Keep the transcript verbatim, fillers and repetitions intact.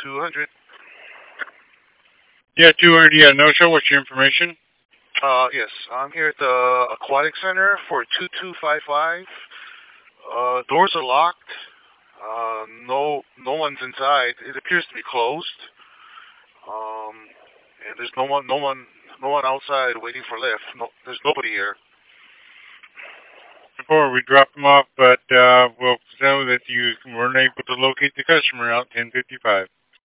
two hundred. Yeah, two hundred. Yeah, no show. What's your information? Uh, yes, I'm here at the Aquatic Center for two two five five. Uh, doors are locked. Uh, no, no one's inside. It appears to be closed. Um, and there's no one, no one, no one outside waiting for lift. No, there's nobody here. Before we drop them off, but uh, we'll know that you weren't able to locate the customer out ten fifty-five.